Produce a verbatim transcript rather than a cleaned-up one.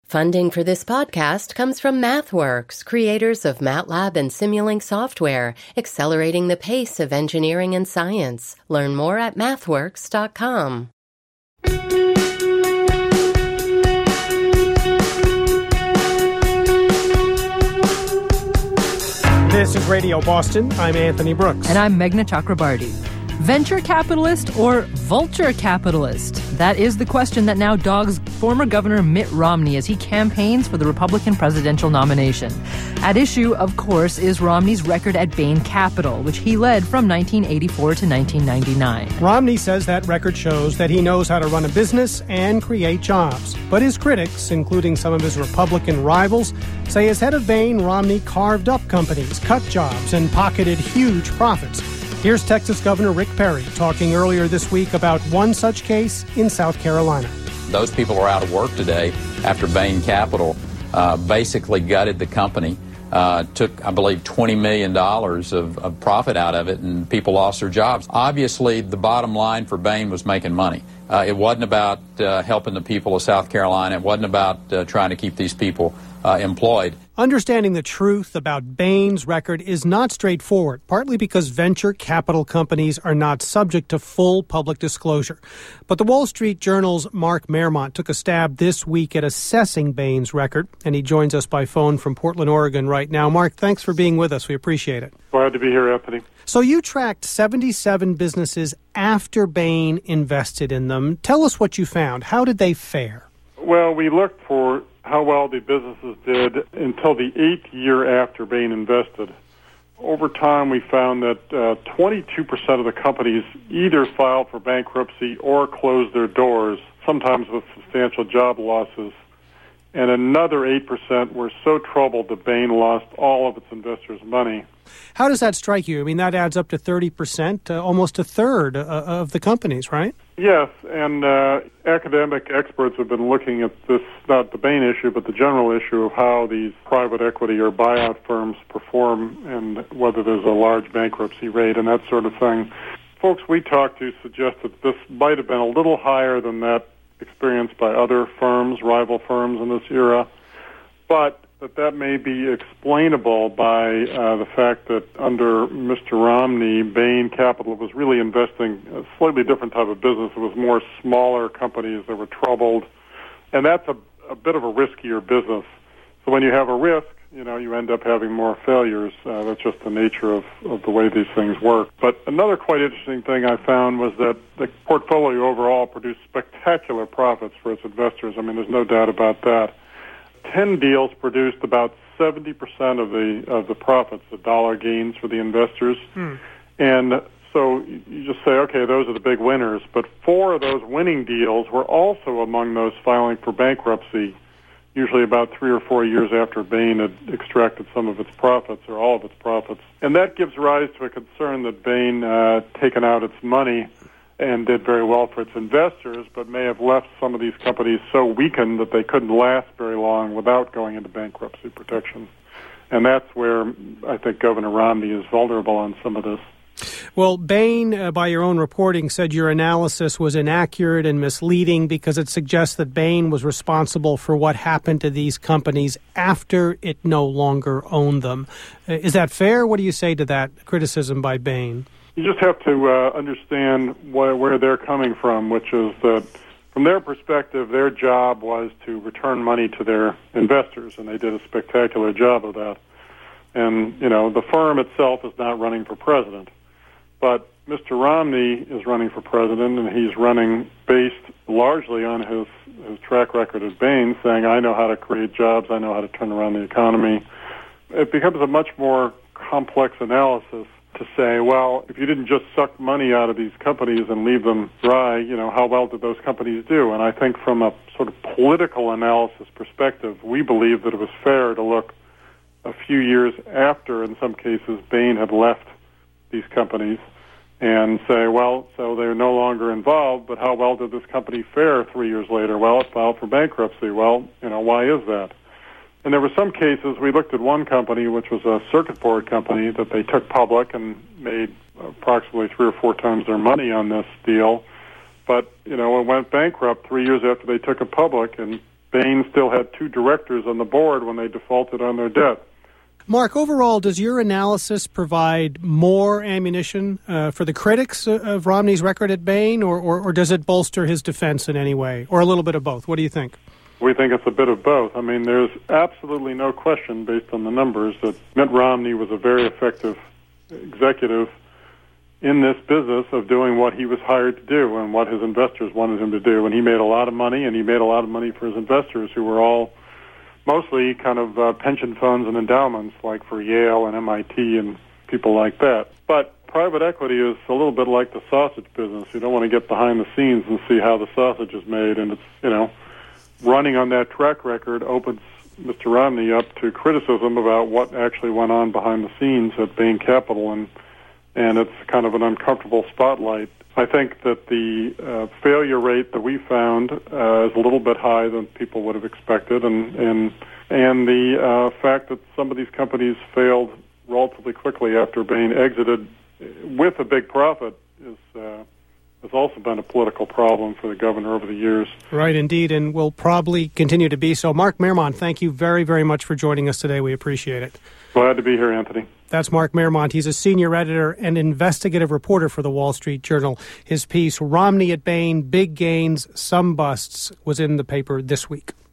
Funding for this podcast comes from MathWorks, creators of MATLAB and Simulink software, accelerating the pace of engineering and science. Learn more at mathworks dot com. This is Radio Boston. I'm Anthony Brooks. And I'm Meghna Chakrabarty. Venture capitalist or vulture capitalist? That is the question that now dogs former Governor Mitt Romney as he campaigns for the Republican presidential nomination. At issue, of course, is Romney's record at Bain Capital, which he led from nineteen eighty-four to nineteen ninety-nine. Romney says that record shows that he knows how to run a business and create jobs. But his critics, including some of his Republican rivals, say as head of Bain, Romney carved up companies, cut jobs, and pocketed huge profits. Here's Texas Governor Rick Perry talking earlier this week about one such case in South Carolina. Those people are out of work today after Bain Capital uh, basically gutted the company, uh, took, I believe, twenty million dollars of, of profit out of it, and people lost their jobs. Obviously, the bottom line for Bain was making money. Uh, it wasn't about uh, helping the people of South Carolina. It wasn't about uh, trying to keep these people uh, employed. Understanding the truth about Bain's record is not straightforward, partly because venture capital companies are not subject to full public disclosure. But the Wall Street Journal's Mark Mermont took a stab this week at assessing Bain's record, and he joins us by phone from Portland, Oregon right now. Mark, thanks for being with us. We appreciate it. Glad to be here, Anthony. So you tracked seventy-seven businesses after Bain invested in them. Tell us what you found. How did they fare? Well, we looked for how well the businesses did until the eighth year after Bain invested. Over time, we found that uh, twenty-two percent of the companies either filed for bankruptcy or closed their doors, sometimes with substantial job losses. And another eight percent were so troubled that Bain lost all of its investors' money. How does that strike you? I mean, that adds up to thirty percent, uh, almost a third uh, of the companies, right? Yes, and uh, academic experts have been looking at this, not the Bain issue, but the general issue of how these private equity or buyout firms perform and whether there's a large bankruptcy rate and that sort of thing. Folks we talked to suggest that this might have been a little higher than that experienced by other firms, rival firms in this era, but that that may be explainable by uh, the fact that under Mister Romney, Bain Capital was really investing a slightly different type of business. It was more smaller companies that were troubled, and that's a, a bit of a riskier business. So when you have a risk, you know, you end up having more failures. Uh, that's just the nature of, of the way these things work. But another quite interesting thing I found was that the portfolio overall produced spectacular profits for its investors. I mean, there's no doubt about that. Ten deals produced about seventy percent of the of the profits, the dollar gains for the investors. Hmm. And so you just say, okay, those are the big winners. But four of those winning deals were also among those filing for bankruptcy, usually about three or four years after Bain had extracted some of its profits or all of its profits. And that gives rise to a concern that Bain uh, taken out its money and did very well for its investors, but may have left some of these companies so weakened that they couldn't last very long without going into bankruptcy protection. And that's where I think Governor Romney is vulnerable on some of this. Well, Bain, uh, by your own reporting, said your analysis was inaccurate and misleading because it suggests that Bain was responsible for what happened to these companies after it no longer owned them. Uh, is that fair? What do you say to that criticism by Bain? You just have to uh, understand wh- where they're coming from, which is that from their perspective, their job was to return money to their investors, and they did a spectacular job of that. And, you know, the firm itself is not running for president. But Mister Romney is running for president, and he's running based largely on his, his track record at Bain, saying, I know how to create jobs, I know how to turn around the economy. It becomes a much more complex analysis to say, well, if you didn't just suck money out of these companies and leave them dry, you know, how well did those companies do? And I think from a sort of political analysis perspective, we believe that it was fair to look a few years after, in some cases, Bain had left these companies and say, well, so they're no longer involved, but how well did this company fare three years later? Well, it filed for bankruptcy. Well, you know, why is that? And there were some cases, we looked at one company, which was a circuit board company, that they took public and made approximately three or four times their money on this deal. But, you know, it went bankrupt three years after they took it public, and Bain still had two directors on the board when they defaulted on their debt. Mark, overall, does your analysis provide more ammunition uh, for the critics of Romney's record at Bain, or, or, or does it bolster his defense in any way, or a little bit of both? What do you think? We think it's a bit of both. I mean, there's absolutely no question, based on the numbers, that Mitt Romney was a very effective executive in this business of doing what he was hired to do and what his investors wanted him to do. And he made a lot of money, and he made a lot of money for his investors, who were all mostly kind of uh, pension funds and endowments, like for Yale and M I T and people like that. But private equity is a little bit like the sausage business. You don't want to get behind the scenes and see how the sausage is made. And it's, you know, running on that track record opens Mister Romney up to criticism about what actually went on behind the scenes at Bain Capital, and and it's kind of an uncomfortable spotlight. I think that the uh, failure rate that we found uh, is a little bit high than people would have expected, and and and the uh, fact that some of these companies failed relatively quickly after Bain exited with a big profit is uh, has also been a political problem for the governor over the years. Right, indeed, and will probably continue to be so. Mark Maremont, thank you very, very much for joining us today. We appreciate it. Glad to be here, Anthony. That's Mark Maremont. He's a senior editor and investigative reporter for the Wall Street Journal. His piece, Romney at Bain, Big Gains, Some Busts, was in the paper this week.